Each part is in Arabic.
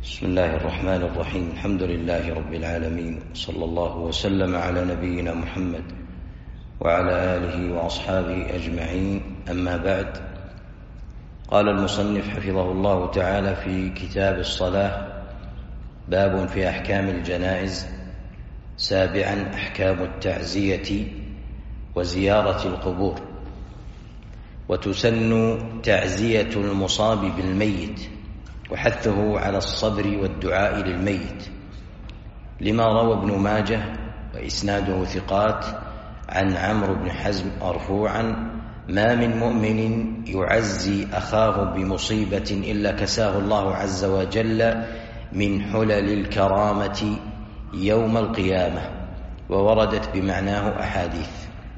بسم الله الرحمن الرحيم. الحمد لله رب العالمين، صلى الله وسلم على نبينا محمد وعلى آله وأصحابه أجمعين، أما بعد. قال المصنف حفظه الله تعالى في كتاب الصلاة: باب في أحكام الجنائز. سابعا: أحكام التعزية وزيارة القبور. وتسن تعزية المصاب بالميت وحثه على الصبر والدعاء للميت، لما روى ابن ماجه وإسناده ثقات عن عمرو بن حزم مرفوعا: ما من مؤمن يعزي أخاه بمصيبة إلا كساه الله عز وجل من حلل الكرامة يوم القيامة. ووردت بمعناه أحاديث.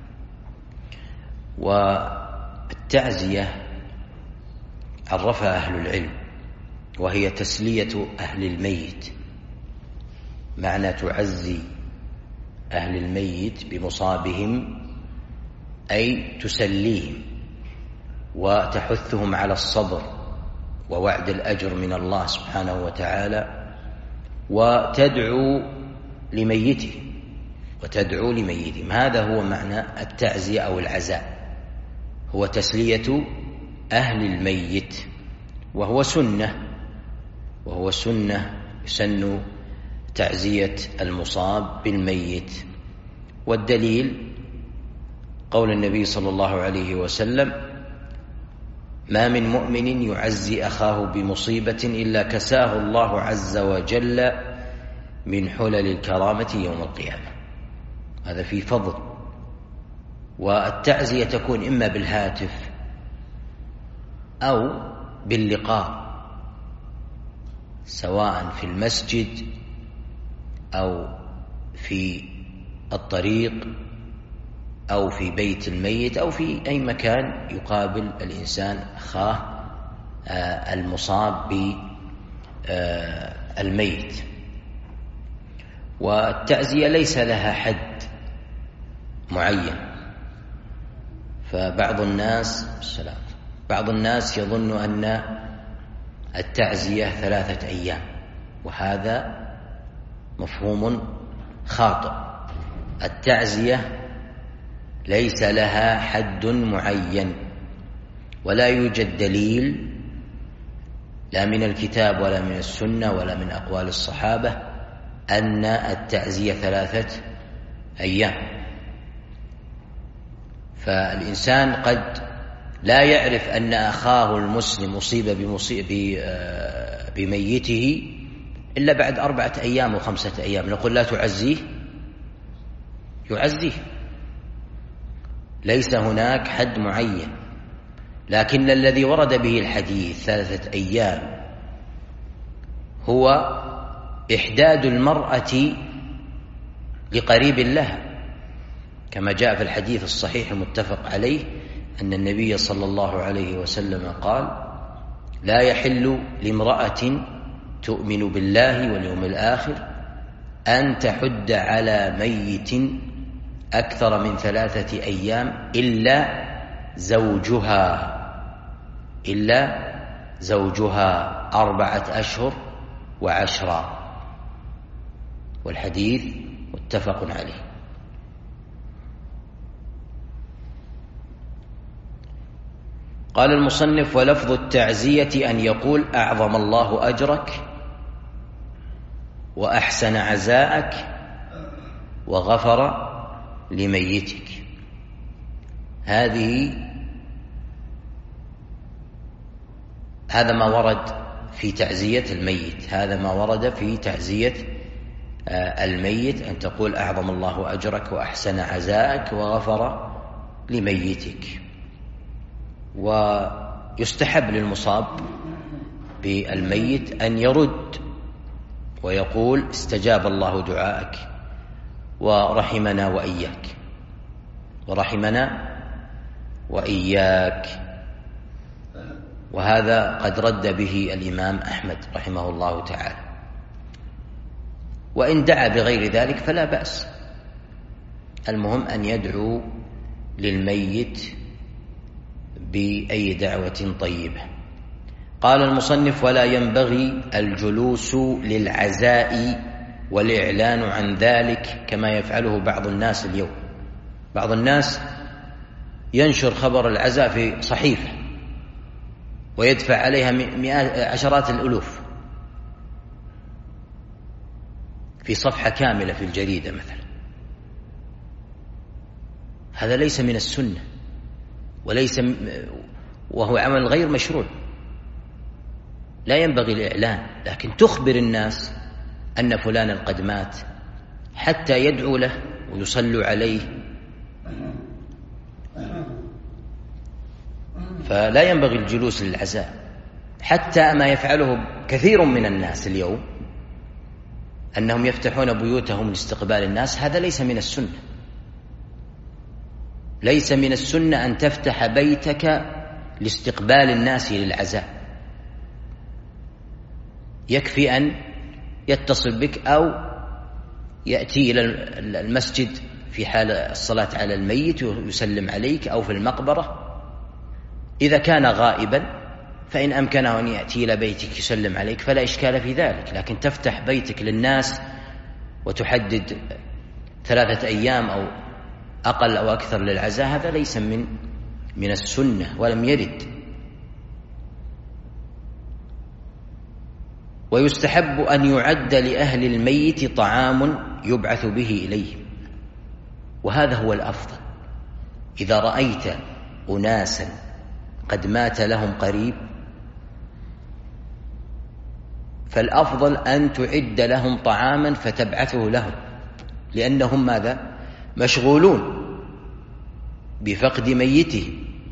والتعزية عرفها أهل العلم، وهي تسلية أهل الميت. معنى تعزي أهل الميت بمصابهم أي تسليهم وتحثهم على الصبر ووعد الأجر من الله سبحانه وتعالى، وتدعو لميتهم. هذا هو معنى التعزية أو العزاء، هو تسلية أهل الميت، وهو سنة يسن تعزية المصاب بالميت. والدليل قول النبي صلى الله عليه وسلم: ما من مؤمن يعزي أخاه بمصيبة إلا كساه الله عز وجل من حلل الكرامة يوم القيامة. هذا في فضل. والتعزية تكون إما بالهاتف أو باللقاء، سواء في المسجد أو في الطريق أو في بيت الميت أو في أي مكان يقابل الإنسان أخاه المصاب بالميت. والتعزية ليس لها حد معين، فبعض الناس يظن أن التعزية 3 أيام، وهذا مفهوم خاطئ. التعزية ليس لها حد معين، ولا يوجد دليل لا من الكتاب ولا من السنة ولا من أقوال الصحابة أن التعزية 3 أيام. فالإنسان قد لا يعرف أن أخاه المسلم أصيب بميته إلا بعد 4 أيام و5 أيام، نقول لا تعزيه؟ يعزيه. ليس هناك حد معين، لكن الذي ورد به الحديث 3 أيام هو إحداد المرأة لقريب لها، كما جاء في الحديث الصحيح المتفق عليه أن النبي صلى الله عليه وسلم قال: لا يحل لامرأة تؤمن بالله واليوم الآخر أن تحد على ميت أكثر من 3 أيام إلا زوجها 4 أشهر و10. والحديث متفق عليه. قال المصنف: ولفظ التعزية أن يقول: أعظم الله أجرك وأحسن عزاءك وغفر لميتك. هذا ما ورد في تعزية الميت، أن تقول: أعظم الله أجرك وأحسن عزاءك وغفر لميتك. ويستحب للمصاب بالميت أن يرد ويقول: استجاب الله دعاءك ورحمنا وإياك. وهذا قد رد به الإمام أحمد رحمه الله تعالى. وإن دعا بغير ذلك فلا بأس، المهم أن يدعو للميت بأي دعوة طيبة. قال المصنف: ولا ينبغي الجلوس للعزاء والإعلان عن ذلك كما يفعله بعض الناس اليوم. بعض الناس ينشر خبر العزاء في صحيفة ويدفع عليها عشرات الألوف في صفحة كاملة في الجريدة مثلا. هذا ليس من السنة وهو عمل غير مشروع. لا ينبغي الإعلان، لكن تخبر الناس أن فلانا قد مات حتى يدعو له ويصلوا عليه. فلا ينبغي الجلوس للعزاء، حتى ما يفعله كثير من الناس اليوم أنهم يفتحون بيوتهم لاستقبال الناس. هذا ليس من السنة. ليس من السنة أن تفتح بيتك لاستقبال الناس للعزاء. يكفي أن يتصل بك أو يأتي إلى المسجد في حال الصلاة على الميت ويسلم عليك، أو في المقبرة. إذا كان غائبا فإن أمكنه أن يأتي إلى بيتك يسلم عليك فلا إشكال في ذلك. لكن تفتح بيتك للناس وتحدد 3 أيام أو أقل أو أكثر للعزاء، هذا ليس من السنة ولم يرد. ويستحب أن يعد لأهل الميت طعام يبعث به إليهم، وهذا هو الأفضل. إذا رأيت أناسا قد مات لهم قريب فالأفضل أن تعد لهم طعاما فتبعثه لهم، لأنهم ماذا؟ مشغولون بفقد ميته.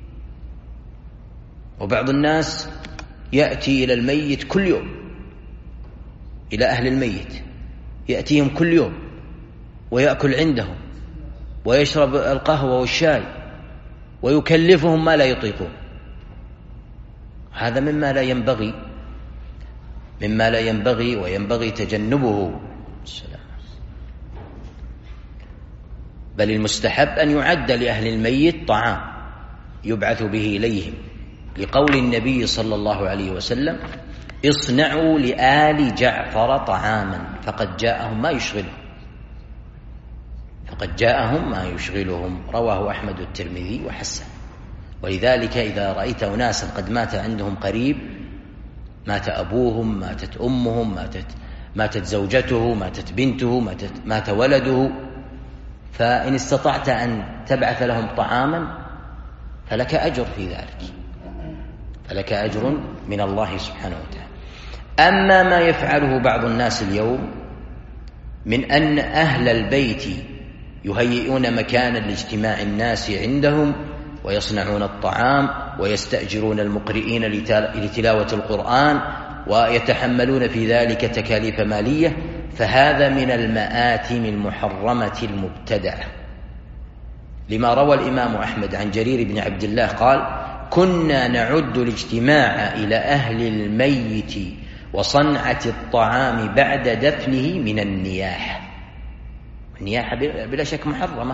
وبعض الناس يأتي إلى الميت كل يوم، إلى أهل الميت يأتيهم كل يوم ويأكل عندهم ويشرب القهوة والشاي ويكلفهم ما لا يطيقون. هذا مما لا ينبغي وينبغي تجنبه. بل المستحب أن يعد لأهل الميت طعام يبعث به إليهم، لقول النبي صلى الله عليه وسلم: اصنعوا لآل جعفر طعاما فقد جاءهم ما يشغلهم. رواه أحمد والترمذي وحسن. ولذلك إذا رأيت أناسا قد مات عندهم قريب، مات أبوهم، ماتت أمهم، ماتت زوجته، ماتت بنته، مات ولده، فإن استطعت أن تبعث لهم طعاما فلك أجر في ذلك، فلك أجر من الله سبحانه وتعالى. أما ما يفعله بعض الناس اليوم من أن أهل البيت يهيئون مكانا لاجتماع الناس عندهم ويصنعون الطعام ويستأجرون المقرئين لتلاوة القرآن ويتحملون في ذلك تكاليف مالية، فهذا من المآثم المحرمة المبتدعة. لما روى الإمام أحمد عن جرير بن عبد الله قال: كنا نعد الاجتماع إلى أهل الميت وصنعة الطعام بعد دفنه من النياحة. النياحة بلا شك محرمة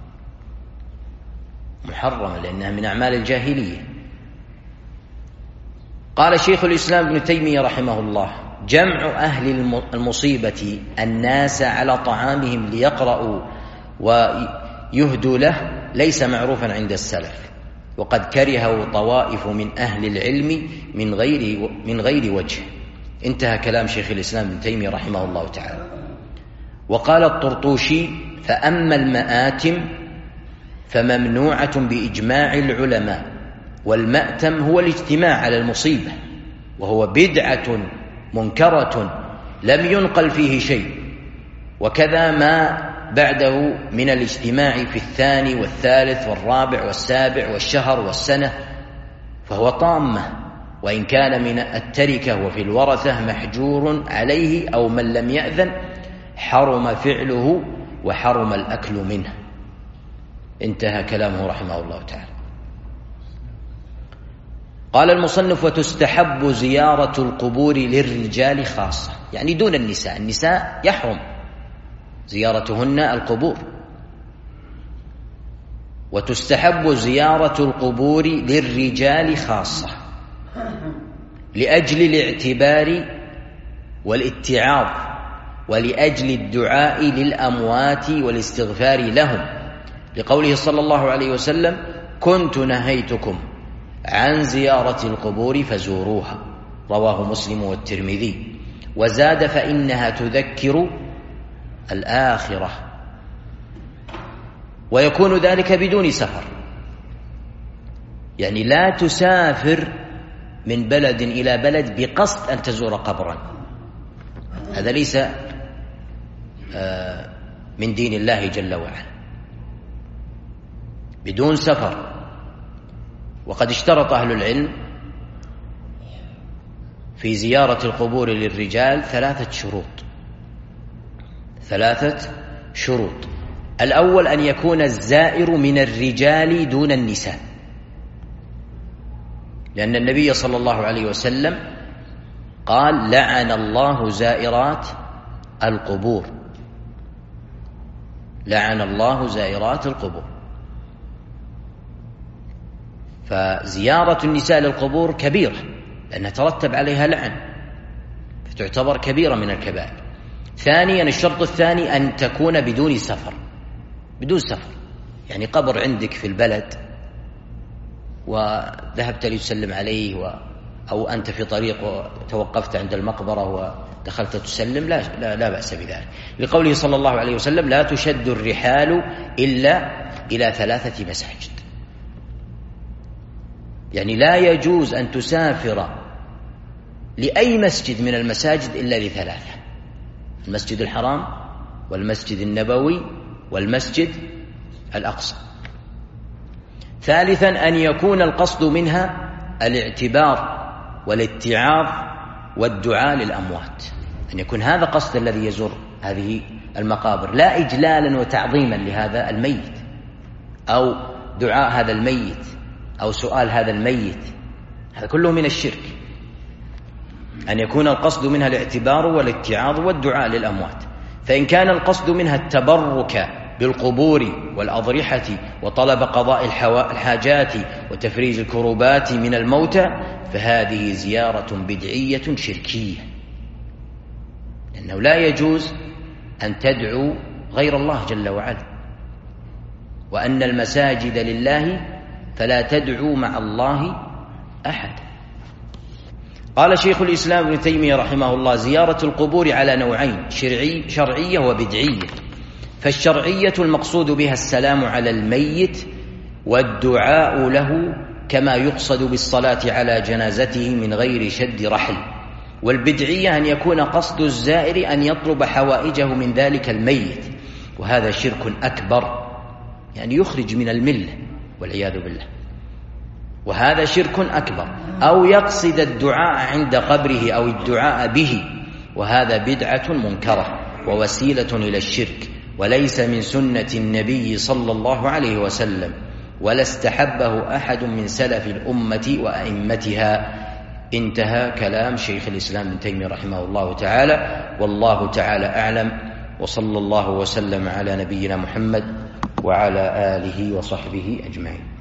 لأنها من أعمال الجاهلية. قال شيخ الإسلام ابن تيمية رحمه الله: جمع أهل المصيبة الناس على طعامهم ليقرأوا ويهدوا له ليس معروفا عند السلف، وقد كرهه طوائف من أهل العلم من غير وجه. انتهى كلام شيخ الإسلام ابن تيمية رحمه الله تعالى. وقال الطرطوشي: فأما المآتم فممنوعة بإجماع العلماء، والمأتم هو الاجتماع على المصيبة، وهو بدعة منكرة لم ينقل فيه شيء، وكذا ما بعده من الاجتماع في الثاني والثالث والرابع والسابع والشهر والسنة، فهو طامة، وإن كان من التركة وفي الورثة محجور عليه أو من لم يأذن حرم فعله وحرم الأكل منه. انتهى كلامه رحمه الله تعالى. قال المصنف: وتستحب زيارة القبور للرجال خاصة، يعني دون النساء يحرم زيارتهن القبور. وتستحب زيارة القبور للرجال خاصة، لأجل الاعتبار والاتعاظ ولأجل الدعاء للأموات والاستغفار لهم، لقوله صلى الله عليه وسلم: كنت نهيتكم عن زيارة القبور فزوروها، رواه مسلم والترمذي. وزاد: فإنها تذكر الآخرة. ويكون ذلك بدون سفر، يعني لا تسافر من بلد إلى بلد بقصد أن تزور قبرا، هذا ليس من دين الله جل وعلا، بدون سفر. وقد اشترط أهل العلم في زيارة القبور للرجال 3 شروط. الأول أن يكون الزائر من الرجال دون النساء، لأن النبي صلى الله عليه وسلم قال: لعن الله زائرات القبور، لعن الله زائرات القبور. فزيارة النساء للقبور كبيرة، لأنها ترتب عليها لعن، فتعتبر كبيرة من الكبائر. ثانيا، الشرط الثاني أن تكون بدون سفر، يعني قبر عندك في البلد وذهبت لتسلم عليه، أو أنت في طريق وتوقفت عند المقبرة ودخلت تسلم، لا بأس بذلك، لقوله صلى الله عليه وسلم: لا تشد الرحال إلا إلى 3 مساجد. يعني لا يجوز أن تسافر لأي مسجد من المساجد إلا ل3: المسجد الحرام والمسجد النبوي والمسجد الأقصى. ثالثا، أن يكون القصد منها الاعتبار والاتعاظ والدعاء للأموات، أن يكون هذا قصد الذي يزور هذه المقابر، لا إجلالا وتعظيما لهذا الميت أو دعاء هذا الميت أو سؤال هذا الميت، هذا كله من الشرك. أن يكون القصد منها الاعتبار والاتعاظ والدعاء للأموات. فإن كان القصد منها التبرك بالقبور والأضرحة وطلب قضاء الحاجات وتفريج الكروبات من الموتى، فهذه زيارة بدعية شركية، لأنه لا يجوز أن تدعو غير الله جل وعلا، وأن المساجد لله فلا تدعو مع الله أحد. قال شيخ الإسلام ابن تيمية رحمه الله: زيارة القبور على نوعين: شرعية وبدعية. فالشرعية المقصود بها السلام على الميت والدعاء له، كما يقصد بالصلاة على جنازته من غير شد رحل. والبدعية أن يكون قصد الزائر أن يطلب حوائجه من ذلك الميت، وهذا شرك أكبر، يعني يخرج من الملة والعياذ بالله، وهذا شرك أكبر. أو يقصد الدعاء عند قبره أو الدعاء به، وهذا بدعة منكرة ووسيلة إلى الشرك، وليس من سنة النبي صلى الله عليه وسلم، ولا استحبه أحد من سلف الأمة وأئمتها. انتهى كلام شيخ الإسلام ابن تيمية رحمه الله تعالى، والله تعالى أعلم، وصلى الله وسلم على نبينا محمد وعلى آله وصحبه أجمعين.